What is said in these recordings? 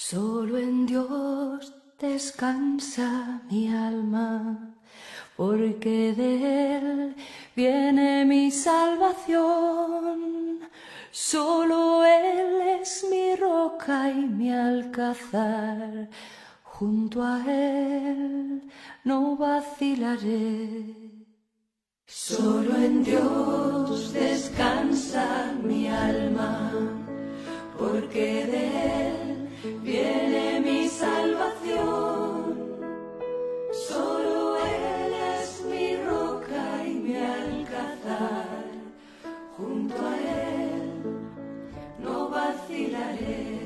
Solo en Dios descansa mi alma, porque de Él viene mi salvación. Solo Él es mi roca y mi alcázar, junto a Él no vacilaré. Solo en Dios descansa mi alma, porque de Él viene mi salvación. Solo Él es mi roca y mi alcázar, junto a Él no vacilaré.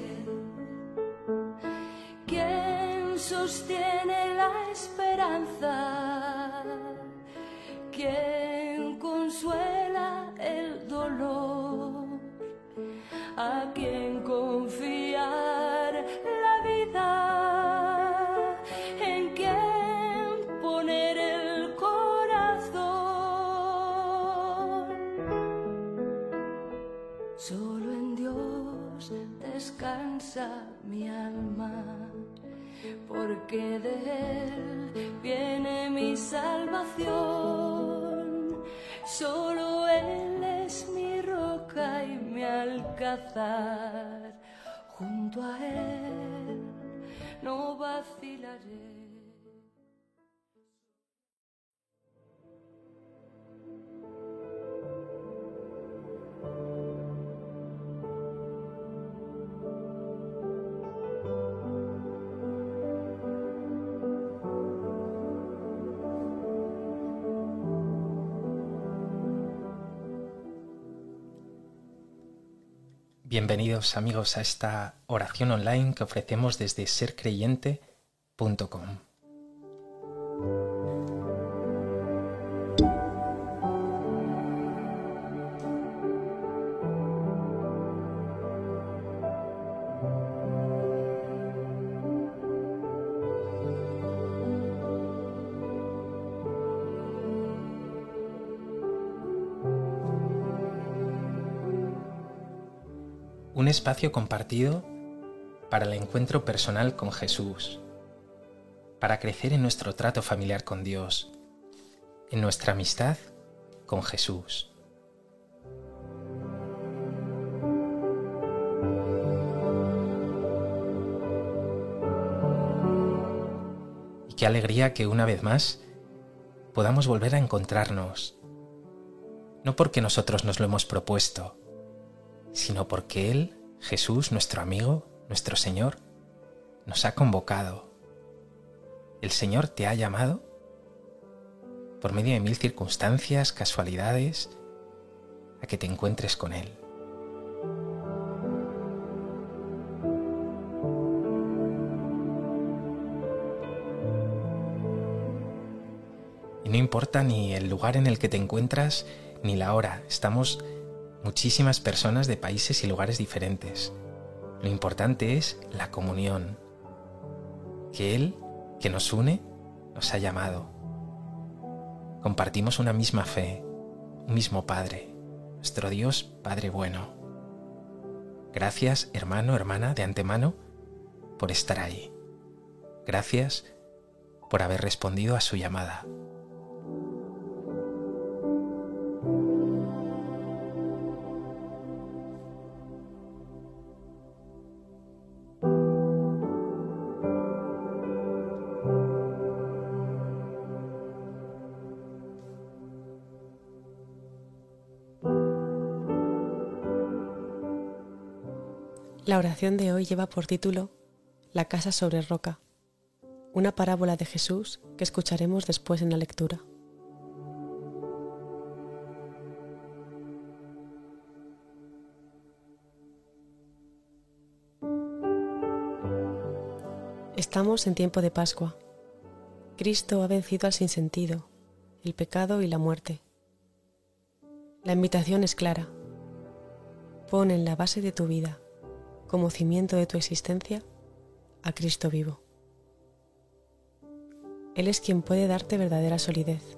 ¿Quién sostiene la esperanza? ¿Quién consuela el dolor? ¿A quién confiar la vida? ¿En quién poner el corazón? Solo en Dios descansa mi alma, porque de Él viene mi salvación. Solo Él es mi roca y mi alcázar, junto a Él no vacilaré. Bienvenidos amigos a esta oración online que ofrecemos desde sercreyente.com. Un espacio compartido para el encuentro personal con Jesús, para crecer en nuestro trato familiar con Dios, en nuestra amistad con Jesús. Y qué alegría que una vez más podamos volver a encontrarnos, no porque nosotros nos lo hemos propuesto, sino porque Él, Jesús, nuestro amigo, nuestro Señor, nos ha convocado. El Señor te ha llamado por medio de mil circunstancias, casualidades, a que te encuentres con Él. Y no importa ni el lugar en el que te encuentras, ni la hora. Estamos muchísimas personas de países y lugares diferentes. Lo importante es la comunión, que Él, que nos une, nos ha llamado. Compartimos una misma fe, un mismo Padre, nuestro Dios Padre bueno. Gracias, hermano, hermana, de antemano, por estar ahí. Gracias por haber respondido a su llamada. La oración de hoy lleva por título La casa sobre roca, una parábola de Jesús que escucharemos después en la lectura. Estamos en tiempo de Pascua. Cristo ha vencido al sinsentido, el pecado y la muerte. La invitación es clara. Pon en la base de tu vida, como cimiento de tu existencia, a Cristo vivo. Él es quien puede darte verdadera solidez.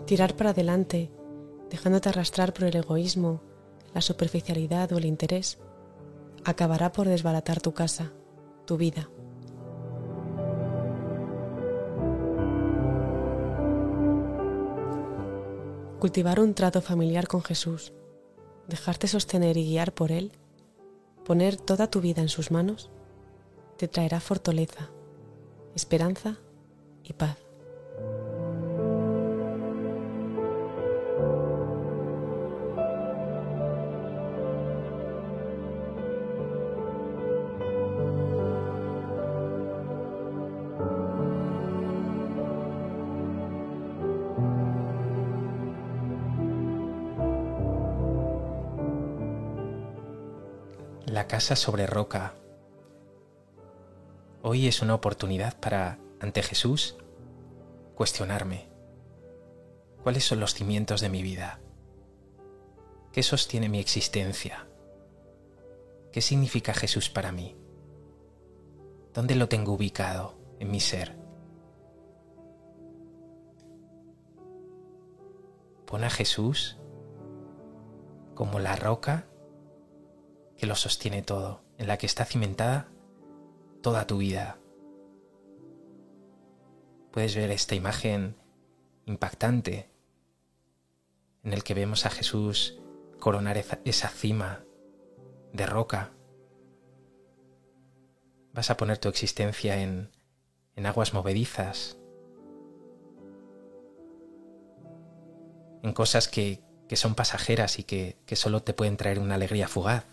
Tirar para adelante, dejándote arrastrar por el egoísmo, la superficialidad o el interés, acabará por desbaratar tu casa, tu vida. Cultivar un trato familiar con Jesús, dejarte sostener y guiar por Él, poner toda tu vida en sus manos, te traerá fortaleza, esperanza y paz. La casa sobre roca. Hoy es una oportunidad para, ante Jesús, cuestionarme. ¿Cuáles son los cimientos de mi vida? ¿Qué sostiene mi existencia? ¿Qué significa Jesús para mí? ¿Dónde lo tengo ubicado en mi ser? Pon a Jesús como la roca que lo sostiene todo, en la que está cimentada toda tu vida. Puedes ver esta imagen impactante en el que vemos a Jesús coronar esa cima de roca. Vas a poner tu existencia en aguas movedizas, en cosas que son pasajeras y que solo te pueden traer una alegría fugaz.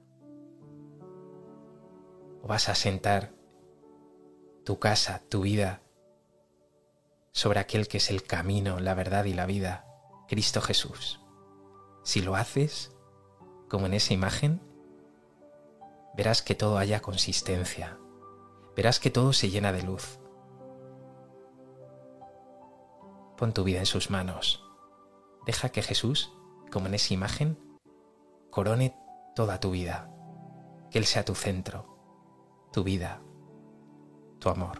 O vas a asentar tu casa, tu vida, sobre aquel que es el camino, la verdad y la vida, Cristo Jesús. Si lo haces, como en esa imagen, verás que todo haya consistencia, verás que todo se llena de luz. Pon tu vida en sus manos. Deja que Jesús, como en esa imagen, corone toda tu vida, que Él sea tu centro, tu vida, tu amor.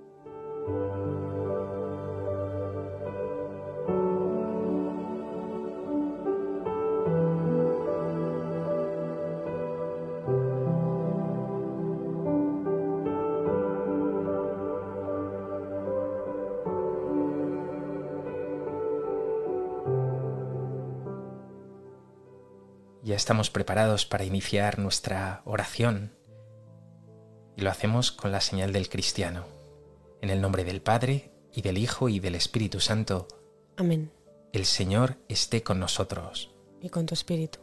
Ya estamos preparados para iniciar nuestra oración y lo hacemos con la señal del cristiano. En el nombre del Padre, y del Hijo, y del Espíritu Santo. Amén. El Señor esté con nosotros. Y con tu espíritu.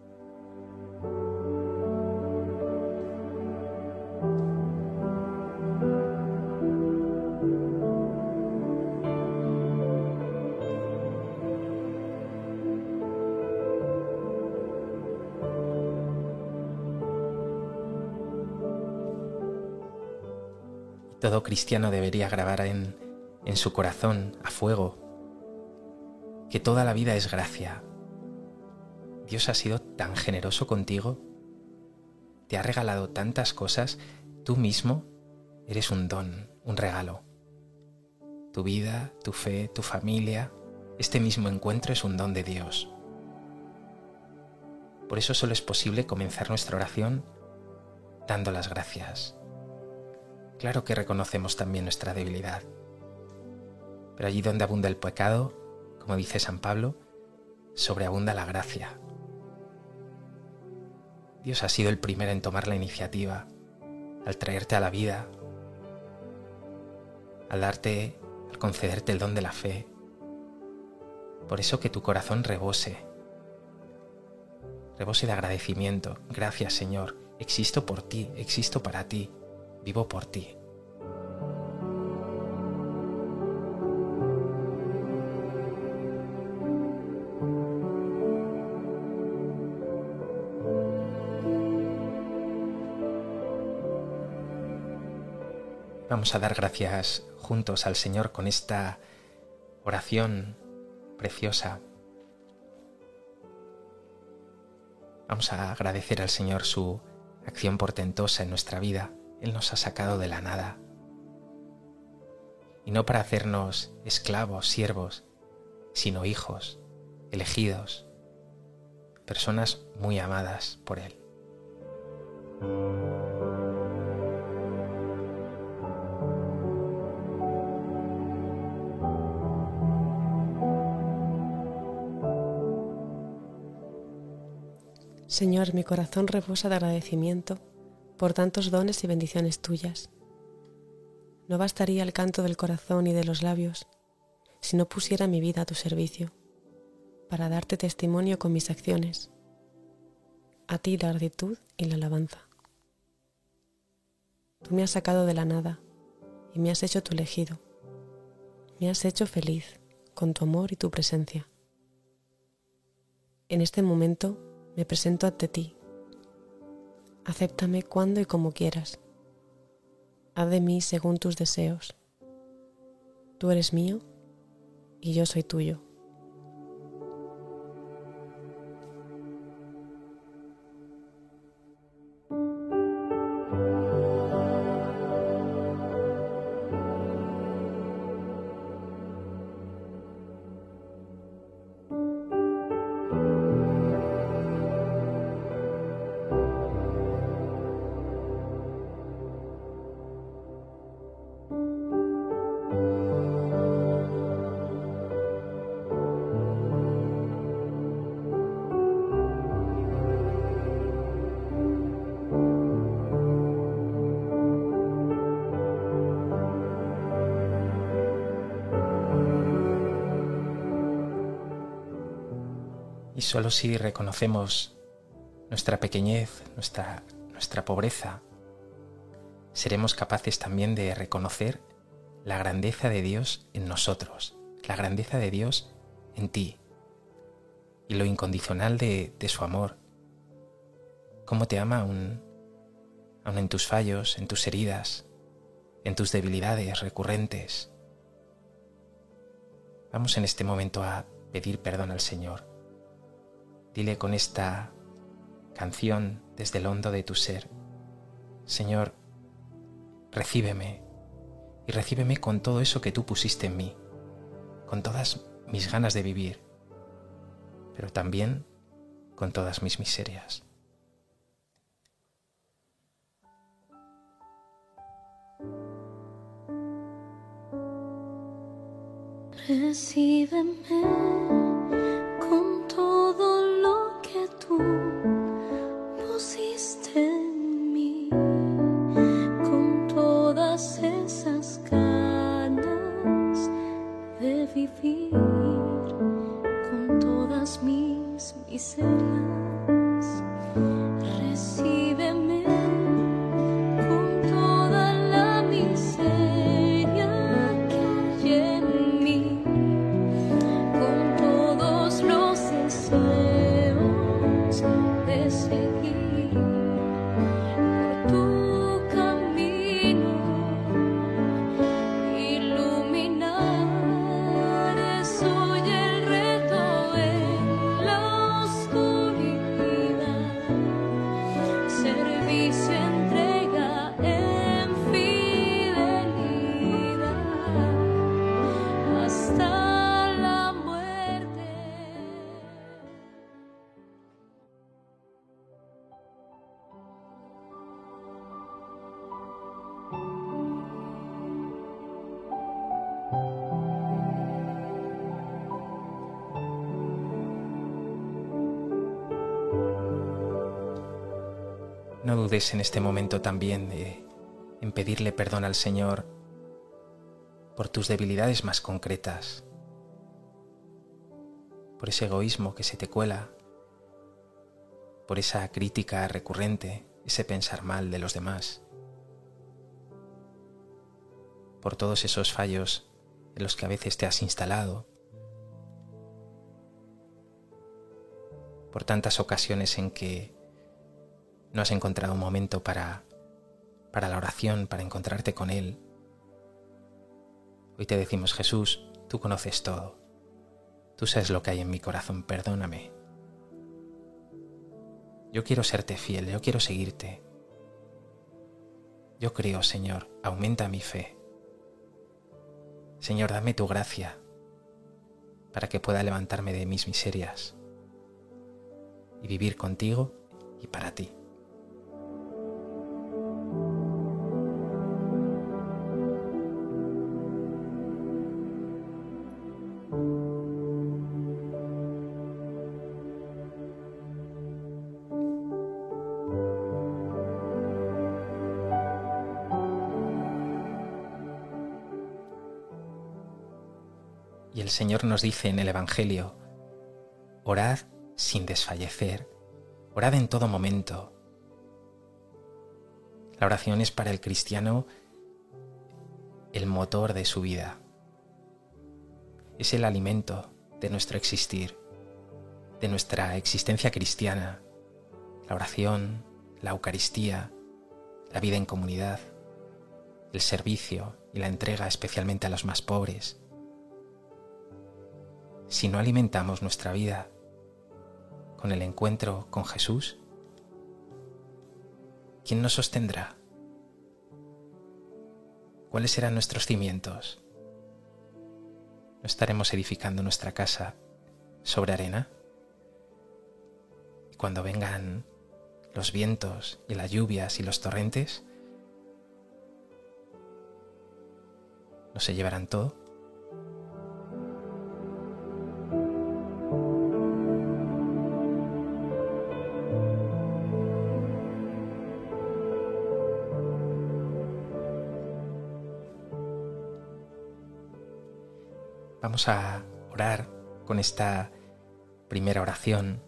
Todo cristiano debería grabar en su corazón, a fuego, que toda la vida es gracia. Dios ha sido tan generoso contigo, te ha regalado tantas cosas, tú mismo eres un don, un regalo. Tu vida, tu fe, tu familia, este mismo encuentro es un don de Dios. Por eso solo es posible comenzar nuestra oración dando las gracias. Claro que reconocemos también nuestra debilidad, pero allí donde abunda el pecado, como dice San Pablo, sobreabunda la gracia. Dios ha sido el primero en tomar la iniciativa, al traerte a la vida, al concederte el don de la fe. Por eso que tu corazón rebose de agradecimiento. Gracias, Señor, existo por ti, existo para ti. Vivo por ti. Vamos a dar gracias juntos al Señor con esta oración preciosa. Vamos a agradecer al Señor su acción portentosa en nuestra vida. Él nos ha sacado de la nada. Y no para hacernos esclavos, siervos, sino hijos, elegidos, personas muy amadas por Él. Señor, mi corazón rebosa de agradecimiento por tantos dones y bendiciones tuyas. No bastaría el canto del corazón y de los labios si no pusiera mi vida a tu servicio, para darte testimonio con mis acciones. A ti la gratitud y la alabanza. Tú me has sacado de la nada y me has hecho tu elegido. Me has hecho feliz con tu amor y tu presencia. En este momento me presento ante ti. Acéptame cuando y como quieras. Haz de mí según tus deseos. Tú eres mío y yo soy tuyo. Y solo si reconocemos nuestra pequeñez, nuestra pobreza, seremos capaces también de reconocer la grandeza de Dios en nosotros, la grandeza de Dios en ti y lo incondicional de su amor. Cómo te ama aún en tus fallos, en tus heridas, en tus debilidades recurrentes. Vamos en este momento a pedir perdón al Señor. Dile con esta canción desde el hondo de tu ser: Señor, recíbeme y recíbeme con todo eso que tú pusiste en mí, con todas mis ganas de vivir, pero también con todas mis miserias. Recíbeme con todo lo que tú pusiste en mí, con todas esas ganas de vivir, con todas mis miserias. Recíbeme con toda la miseria que hay en mí, con todos los deseos de seguir por tu camino, iluminar. Soy el reto en la oscuridad, servicio, entrega en fidelidad hasta la muerte. No dudes en este momento también en pedirle perdón al Señor por tus debilidades más concretas, por ese egoísmo que se te cuela, por esa crítica recurrente, ese pensar mal de los demás, por todos esos fallos en los que a veces te has instalado, por tantas ocasiones en que no has encontrado un momento para la oración, para encontrarte con Él. Hoy te decimos: Jesús, tú conoces todo. Tú sabes lo que hay en mi corazón, perdóname. Yo quiero serte fiel, yo quiero seguirte. Yo creo, Señor, aumenta mi fe. Señor, dame tu gracia. para que pueda levantarme de mis miserias y vivir contigo y para ti. Y el Señor nos dice en el Evangelio: orad sin desfallecer, orad en todo momento. La oración es para el cristiano el motor de su vida. Es el alimento de nuestro existir, de nuestra existencia cristiana. La oración, la Eucaristía, la vida en comunidad, el servicio y la entrega especialmente a los más pobres. Si no alimentamos nuestra vida con el encuentro con Jesús, ¿quién nos sostendrá? ¿Cuáles serán nuestros cimientos? ¿No estaremos edificando nuestra casa sobre arena? Y cuando vengan los vientos y las lluvias y los torrentes, ¿no se llevarán todo? Vamos a orar con esta primera oración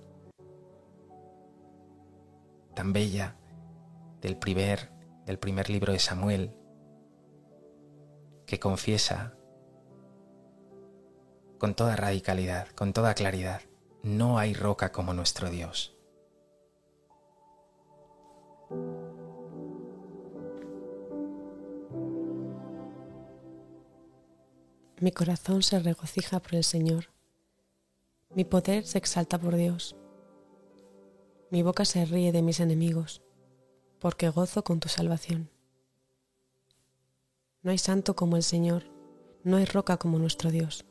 tan bella del primer libro de Samuel, que confiesa con toda radicalidad, con toda claridad: no hay roca como nuestro Dios. Mi corazón se regocija por el Señor. Mi poder se exalta por Dios. Mi boca se ríe de mis enemigos, porque gozo con tu salvación. No hay santo como el Señor, no hay roca como nuestro Dios.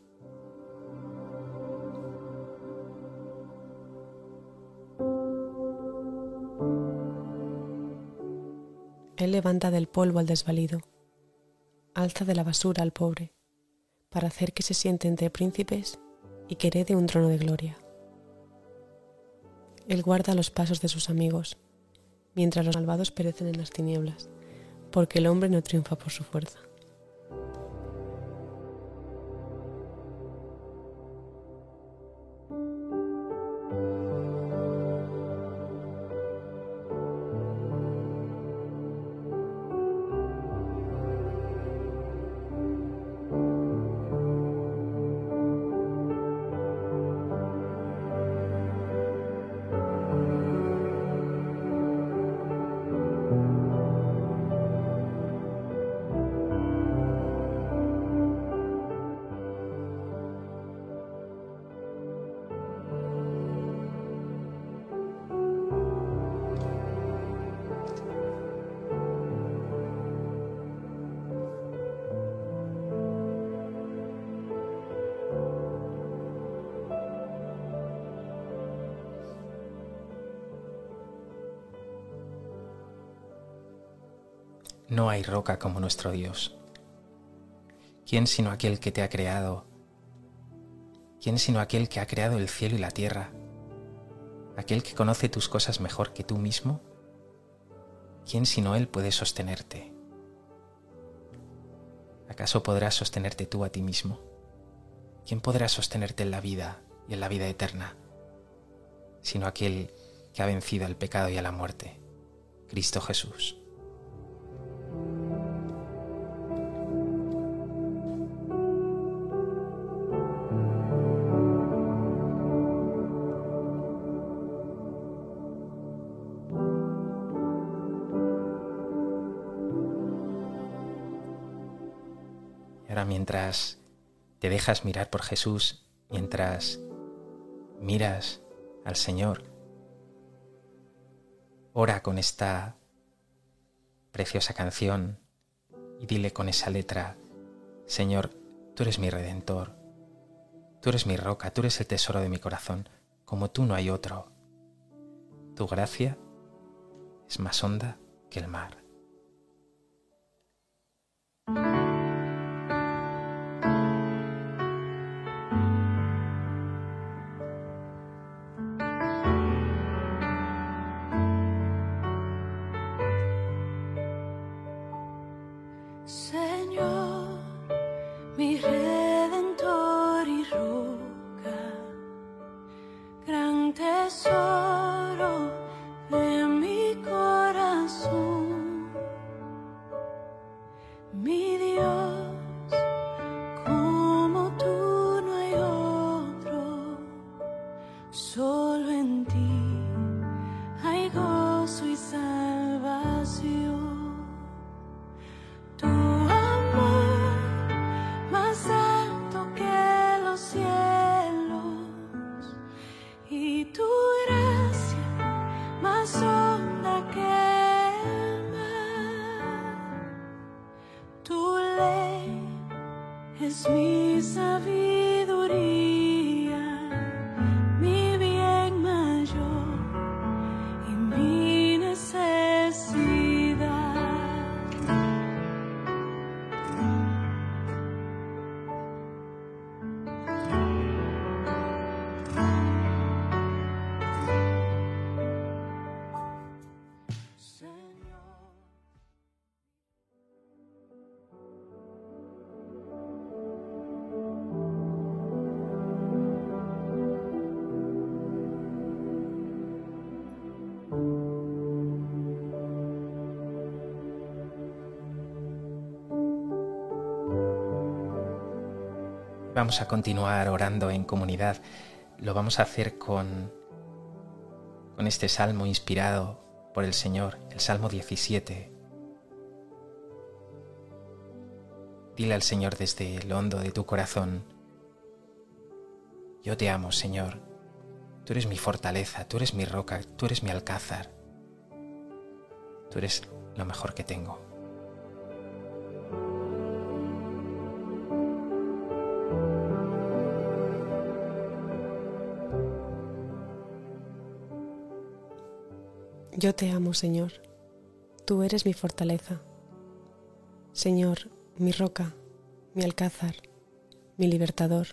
Él levanta del polvo al desvalido, alza de la basura al pobre, para hacer que se siente entre príncipes y que herede un trono de gloria. Él guarda los pasos de sus amigos, mientras los malvados perecen en las tinieblas, porque el hombre no triunfa por su fuerza. No hay roca como nuestro Dios. ¿Quién sino aquel que te ha creado? ¿Quién sino aquel que ha creado el cielo y la tierra? ¿Aquel que conoce tus cosas mejor que tú mismo? ¿Quién sino Él puede sostenerte? ¿Acaso podrás sostenerte tú a ti mismo? ¿Quién podrá sostenerte en la vida y en la vida eterna? Sino aquel que ha vencido al pecado y a la muerte, Cristo Jesús. Y ahora, mientras te dejas mirar por Jesús, mientras miras al Señor, ora con esta preciosa canción y dile con esa letra: Señor, tú eres mi Redentor, Tú eres mi roca, tú eres el tesoro de mi corazón. Como tú no hay otro. Tu gracia es más honda que el mar. Señor, mi redentor y roca, gran tesoro de mi corazón, mi Dios, como tú no hay otro, solo en ti hay gozo y salvación. Tu amor más alto que los cielos y tu gracia más honda que el mar. Tu ley es mi sabiduría, mi bien mayor y mi necesidad. Vamos a continuar orando en comunidad. Lo vamos a hacer con este salmo inspirado por el Señor, el Salmo 17. Dile al Señor desde el hondo de tu corazón: yo te amo, Señor. Tú eres mi fortaleza, tú eres mi roca, tú eres mi alcázar. Tú eres lo mejor que tengo. Yo te amo, Señor. Tú eres mi fortaleza. Señor, mi roca, mi alcázar, mi libertador.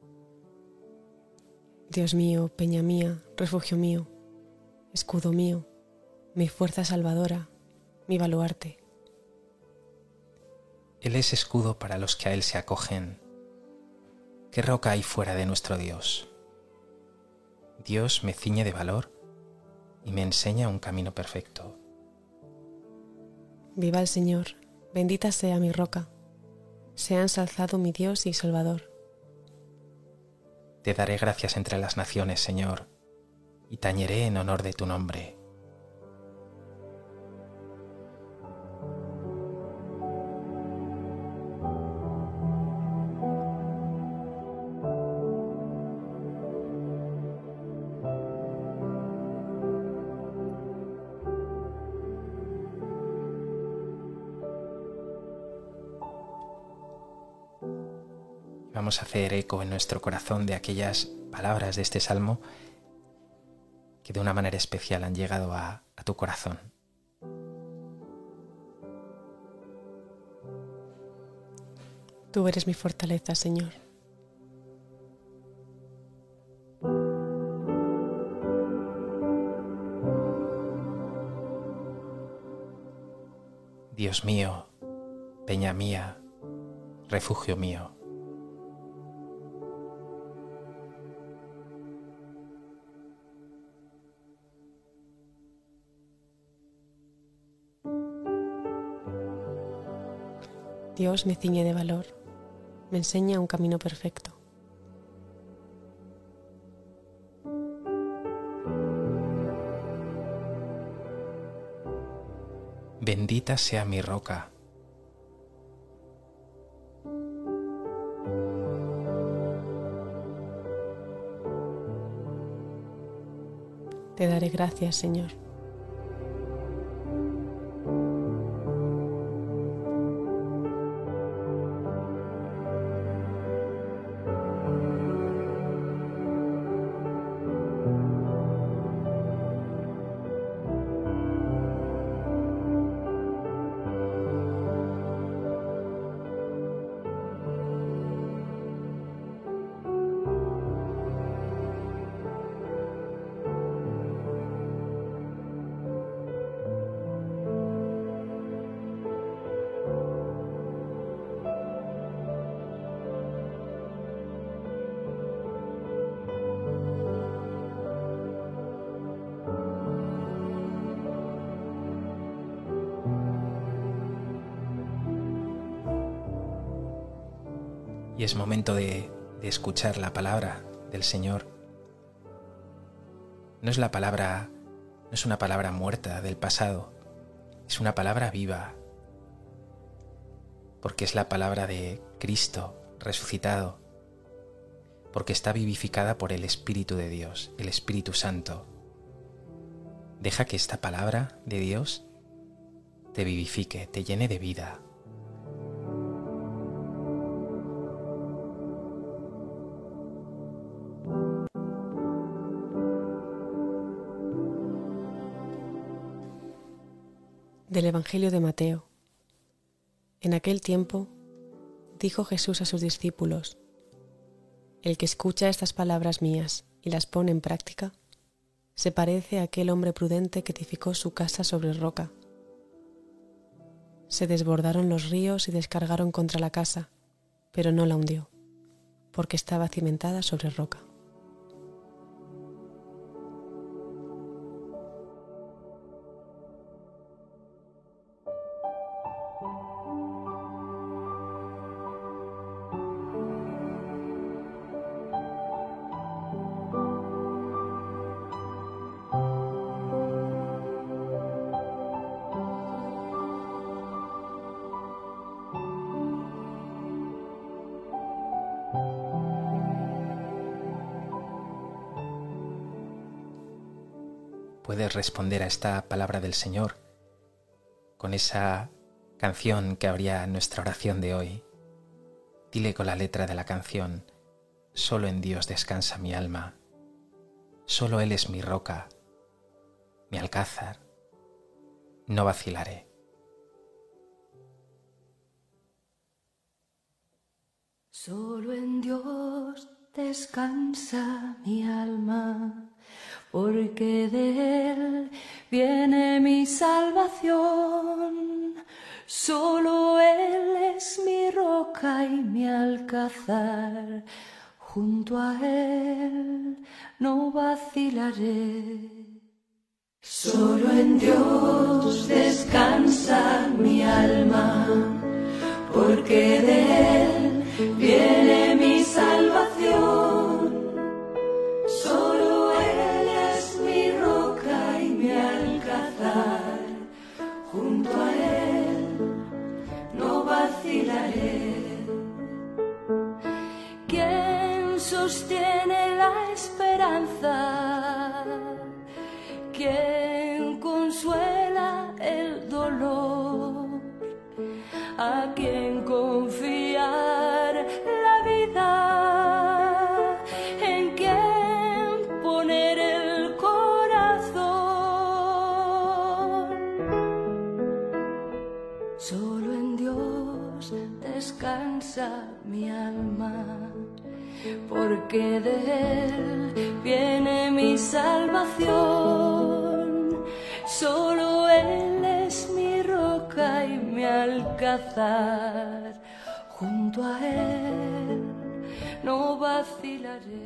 Dios mío, peña mía, refugio mío, escudo mío, mi fuerza salvadora, mi baluarte. Él es escudo para los que a Él se acogen. ¿Qué roca hay fuera de nuestro Dios? Dios me ciñe de valor y me enseña un camino perfecto. Viva el Señor, bendita sea mi roca, sea ensalzado mi Dios y Salvador. Te daré gracias entre las naciones, Señor, y tañeré en honor de tu nombre. Vamos a hacer eco en nuestro corazón de aquellas palabras de este salmo que de una manera especial han llegado a tu corazón. Tú eres mi fortaleza, Señor. Dios mío, peña mía, refugio mío. Dios me ciñe de valor, me enseña un camino perfecto. Bendita sea mi roca. Te daré gracias, Señor. y es momento de escuchar la palabra del Señor. No es una palabra muerta del pasado, es una palabra viva, porque es la palabra de Cristo resucitado, porque está vivificada por el Espíritu de Dios, el Espíritu Santo. Deja que esta palabra de Dios te vivifique, te llene de vida. Del Evangelio de Mateo. En aquel tiempo dijo Jesús a sus discípulos: El que escucha estas palabras mías y las pone en práctica, se parece a aquel hombre prudente que edificó su casa sobre roca. Se desbordaron los ríos y descargaron contra la casa, pero no la hundió, porque estaba cimentada sobre roca. Puedes responder a esta palabra del Señor con esa canción que abría nuestra oración de hoy. Dile con la letra de la canción: solo en Dios descansa mi alma, solo Él es mi roca, mi alcázar, no vacilaré. Solo en Dios descansa mi alma, porque de Él viene mi salvación. Solo Él es mi roca y mi alcázar, junto a Él no vacilaré. Solo en Dios descansa mi alma, porque de Él viene mi salvación. Solo Él es mi roca y mi alcázar, junto a Él no vacilaré. ¿Quién sostiene la esperanza? ¿Quién consuela el dolor? ¿A quién confiar la vida? ¿En quién poner el corazón? Solo en Dios descansa mi alma, porque de Él viene mi salvación. Solo Él es mi roca y mi alcázar, junto a Él no vacilaré.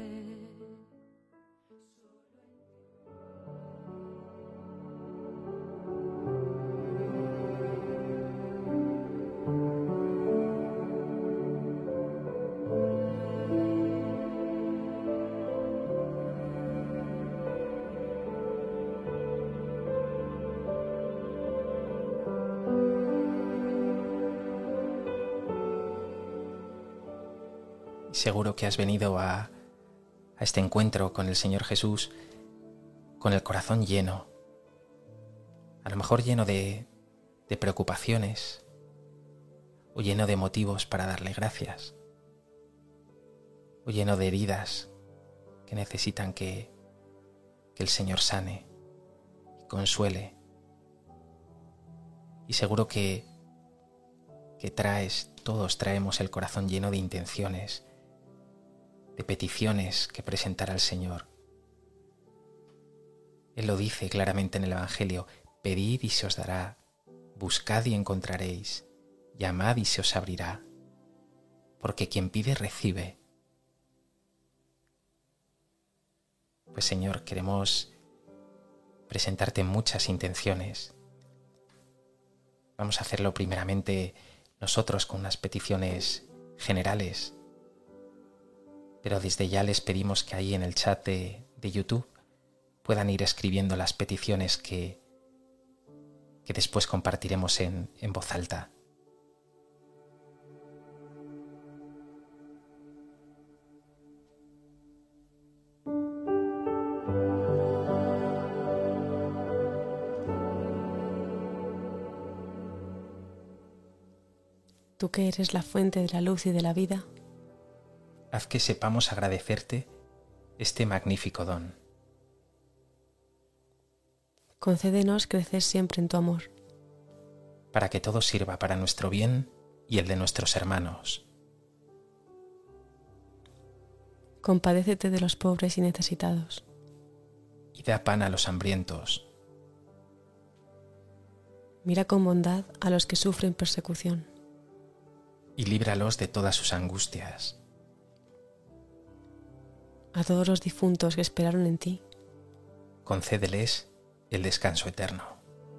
Seguro que has venido a este encuentro con el Señor Jesús con el corazón lleno, a lo mejor lleno de preocupaciones o lleno de motivos para darle gracias, o lleno de heridas que necesitan que el Señor sane y consuele. Y seguro que todos traemos el corazón lleno de intenciones, de peticiones que presentar al Señor. Él lo dice claramente en el Evangelio: pedid y se os dará, buscad y encontraréis, llamad y se os abrirá, porque quien pide recibe. Pues Señor, queremos presentarte muchas intenciones. Vamos a hacerlo primeramente nosotros con unas peticiones generales pero desde ya les pedimos que ahí en el chat de YouTube puedan ir escribiendo las peticiones que después compartiremos en voz alta. Tú que eres la fuente de la luz y de la vida, haz que sepamos agradecerte este magnífico don. Concédenos crecer siempre en tu amor, para que todo sirva para nuestro bien y el de nuestros hermanos. Compadécete de los pobres y necesitados, y da pan a los hambrientos. Mira con bondad a los que sufren persecución, y líbralos de todas sus angustias. A todos los difuntos que esperaron en ti, concédeles el descanso eterno.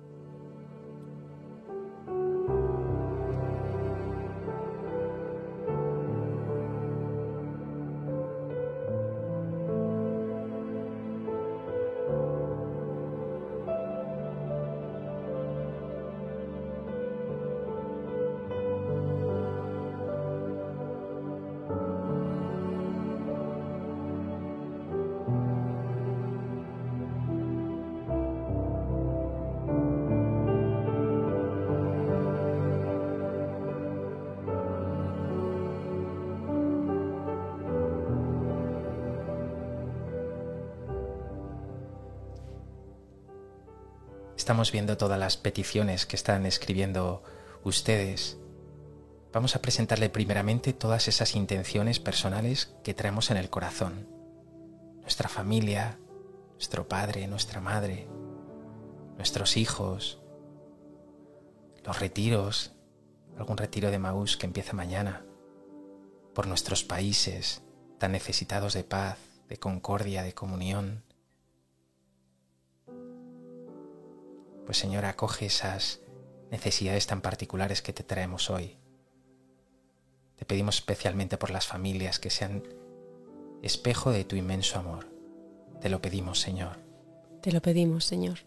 Estamos viendo todas las peticiones que están escribiendo ustedes. Vamos a presentarle primeramente todas esas intenciones personales que traemos en el corazón. Nuestra familia, nuestro padre, nuestra madre, nuestros hijos, los retiros, algún retiro de Maús que empieza mañana, por nuestros países tan necesitados de paz, de concordia, de comunión. Pues Señor, acoge esas necesidades tan particulares que te traemos hoy. Te pedimos especialmente por las familias que sean espejo de tu inmenso amor. Te lo pedimos, Señor. Te lo pedimos, Señor.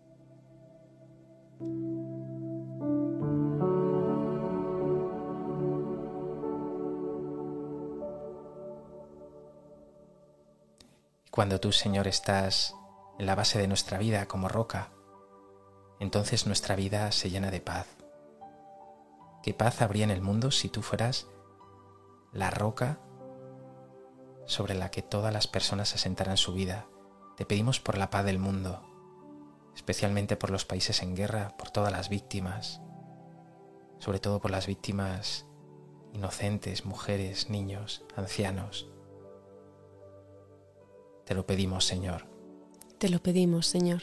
Y cuando tú, Señor, estás en la base de nuestra vida como roca, entonces nuestra vida se llena de paz. ¿Qué paz habría en el mundo si tú fueras la roca sobre la que todas las personas asentaran su vida? Te pedimos por la paz del mundo, especialmente por los países en guerra, por todas las víctimas, sobre todo por las víctimas inocentes, mujeres, niños, ancianos. Te lo pedimos, Señor. Te lo pedimos, Señor.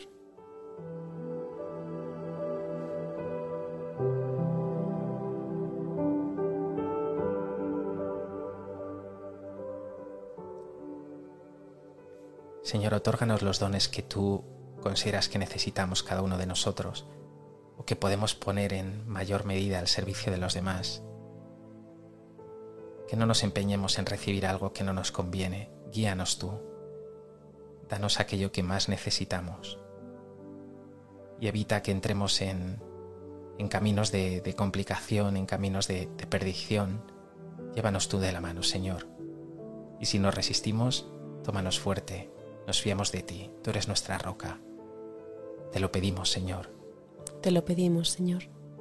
Señor, otórganos los dones que tú consideras que necesitamos cada uno de nosotros o que podemos poner en mayor medida al servicio de los demás. Que no nos empeñemos en recibir algo que no nos conviene. Guíanos tú. Danos aquello que más necesitamos. Y evita que entremos en caminos de complicación, en caminos de perdición. Llévanos tú de la mano, Señor. Y si nos resistimos, tómanos fuerte. Nos fiamos de ti, tú eres nuestra roca. Te lo pedimos, Señor. Te lo pedimos, Señor.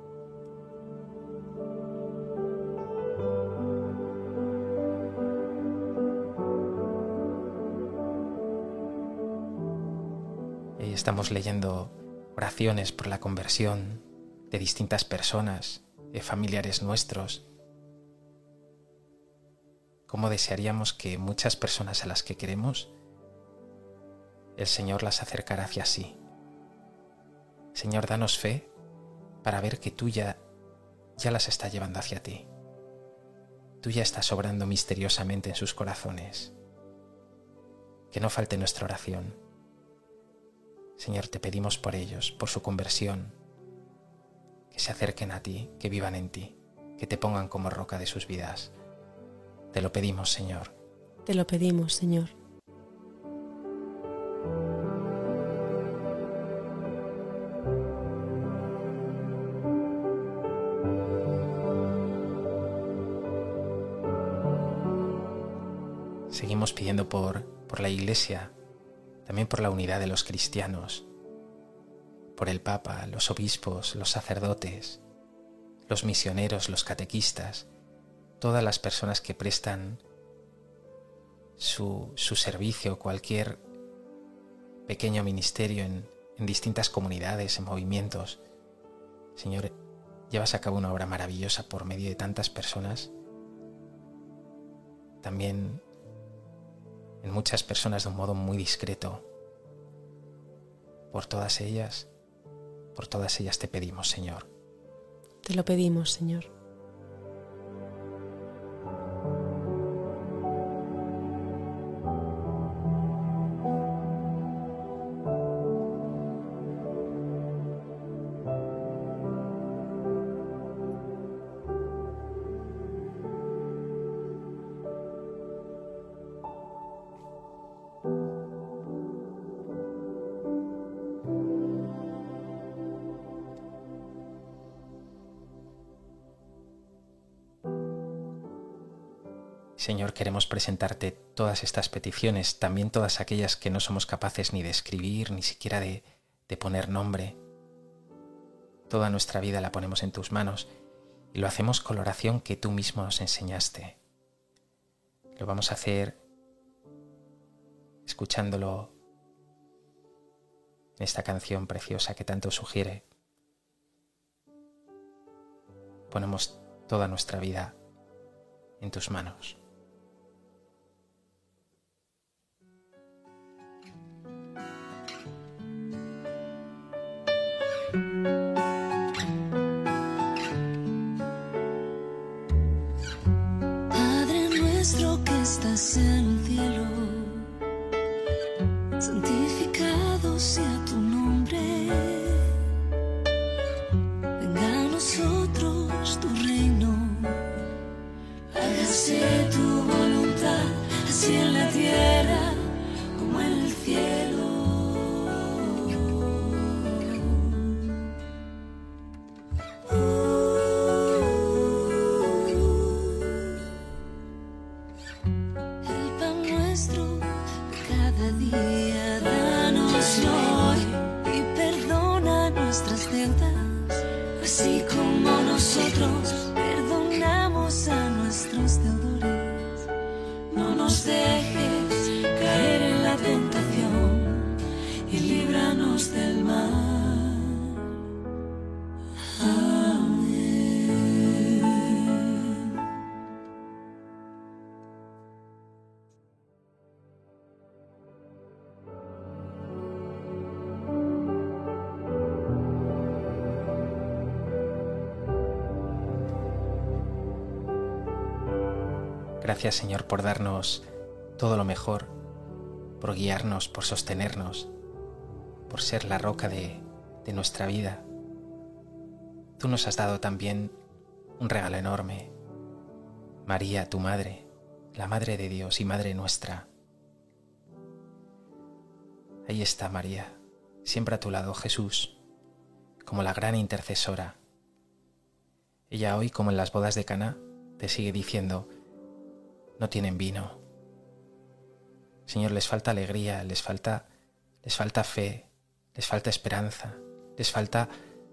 Y estamos leyendo oraciones por la conversión de distintas personas, de familiares nuestros. Cómo desearíamos que muchas personas a las que queremos el Señor las acercará hacia sí. Señor, danos fe para ver que tú ya las estás llevando hacia ti. Tú ya estás obrando misteriosamente en sus corazones. Que no falte nuestra oración. Señor, te pedimos por ellos, por su conversión, que se acerquen a ti, que vivan en ti, que te pongan como roca de sus vidas. Te lo pedimos, Señor. Te lo pedimos, Señor. Seguimos pidiendo por la Iglesia, también por la unidad de los cristianos, por el Papa, los obispos, los sacerdotes, los misioneros, los catequistas, todas las personas que prestan su servicio, cualquier pequeño ministerio en distintas comunidades, en movimientos. Señor, llevas a cabo una obra maravillosa por medio de tantas personas, también en muchas personas de un modo muy discreto. Por todas ellas te pedimos, Señor. Te lo pedimos, Señor. Señor, queremos presentarte todas estas peticiones, también todas aquellas que no somos capaces ni de escribir, ni siquiera de poner nombre. Toda nuestra vida la ponemos en tus manos y lo hacemos con la oración que tú mismo nos enseñaste. Lo vamos a hacer escuchándolo en esta canción preciosa que tanto sugiere. Ponemos toda nuestra vida en tus manos. Padre nuestro que estás en el cielo, santificado sea tu nombre. Venga a nosotros tu reino, hágase tu voluntad, así en la tierra como en el cielo. El pan nuestro de cada día, dánoslo hoy y perdona nuestras deudas, así como nosotros perdonamos a nuestros deudores. No nos dejes caer en la tentación y líbranos del mal. Amén. Gracias, Señor, por darnos todo lo mejor, por guiarnos, por sostenernos, por ser la roca de nuestra vida. Tú nos has dado también un regalo enorme, María, tu Madre, la Madre de Dios y Madre nuestra. Ahí está María, siempre a tu lado, Jesús, como la gran intercesora. Ella hoy, como en las bodas de Caná, te sigue diciendo: no tienen vino. Señor, les falta alegría, les falta fe, les falta esperanza, les falta...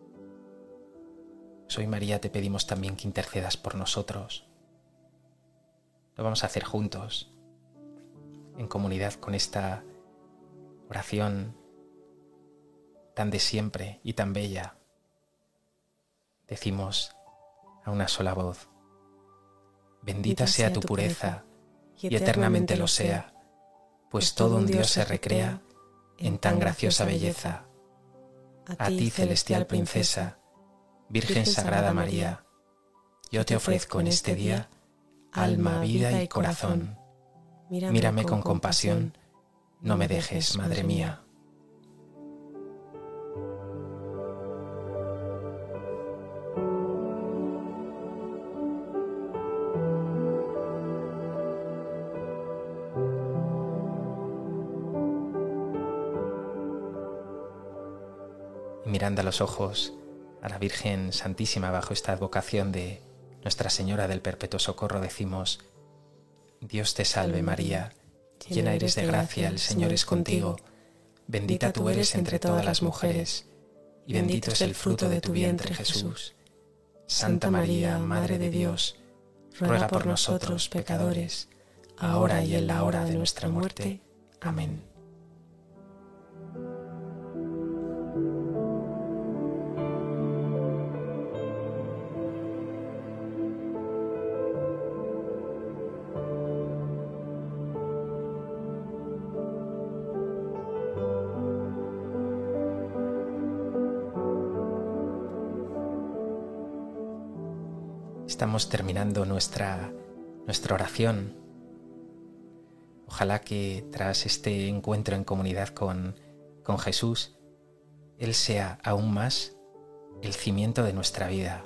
Soy María, te pedimos también que intercedas por nosotros. Lo vamos a hacer juntos, en comunidad con esta oración tan de siempre y tan bella. Decimos a una sola voz: bendita sea tu pureza y eternamente lo sea, pues todo un Dios se recrea en tan graciosa belleza. A ti, celestial princesa, Virgen Sagrada María, yo te ofrezco en este día alma, vida y corazón. Mírame con compasión, no me dejes, Madre mía. mirando a los ojos a la Virgen Santísima bajo esta advocación de Nuestra Señora del Perpetuo Socorro, decimos: Dios te salve María, llena eres de gracia, el Señor es contigo, bendita tú eres entre todas las mujeres, y bendito es el fruto de tu vientre, Jesús. Santa María, Madre de Dios, ruega por nosotros pecadores, ahora y en la hora de nuestra muerte. Amén. Estamos terminando nuestra oración. Ojalá que tras este encuentro en comunidad con Jesús, Él sea aún más el cimiento de nuestra vida.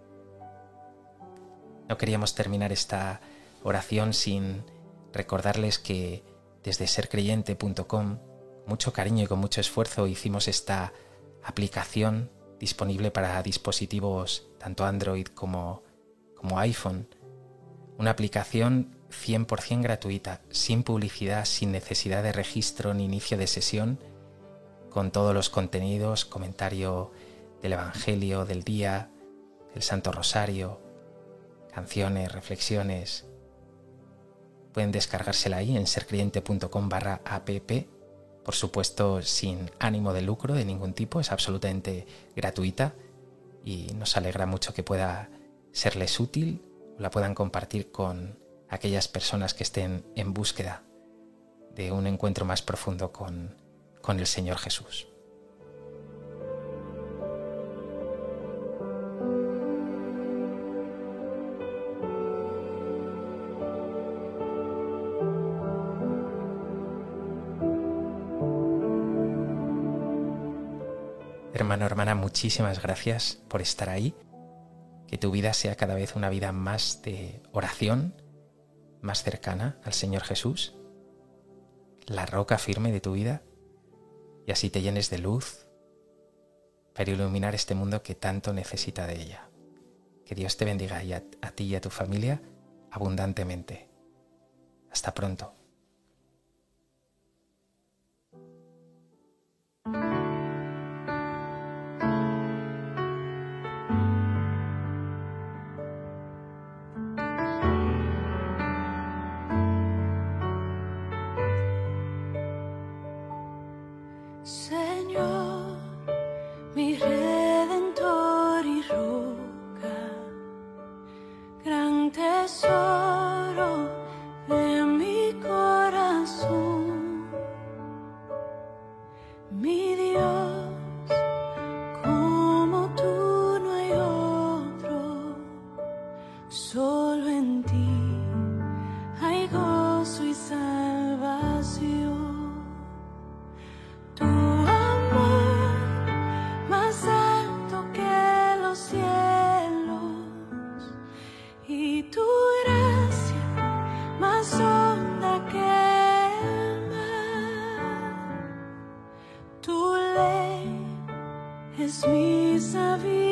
No queríamos terminar esta oración sin recordarles que desde sercreyente.com, mucho cariño y con mucho esfuerzo, hicimos esta aplicación disponible para dispositivos tanto Android como iPhone, una aplicación 100% gratuita, sin publicidad, sin necesidad de registro ni inicio de sesión, con todos los contenidos, comentario del Evangelio del día, del Santo Rosario, canciones, reflexiones. Pueden descargársela ahí en sercreyente.com/app, por supuesto sin ánimo de lucro de ningún tipo, es absolutamente gratuita y nos alegra mucho que pueda serles útil o la puedan compartir con aquellas personas que estén en búsqueda de un encuentro más profundo con el Señor Jesús. Hermano, hermana, muchísimas gracias por estar ahí. Que tu vida sea cada vez una vida más de oración, más cercana al Señor Jesús, la roca firme de tu vida, y así te llenes de luz para iluminar este mundo que tanto necesita de ella. Que Dios te bendiga a ti y a tu familia abundantemente. Hasta pronto. Señor, mi Redentor y roca, gran tesoro de mi corazón, mi Dios, como tú no hay otro, solo en ti hay gozo y salvación. Tu amor más alto que los cielos y tu gracia más honda que el mar. Tu ley es mi sabiduría.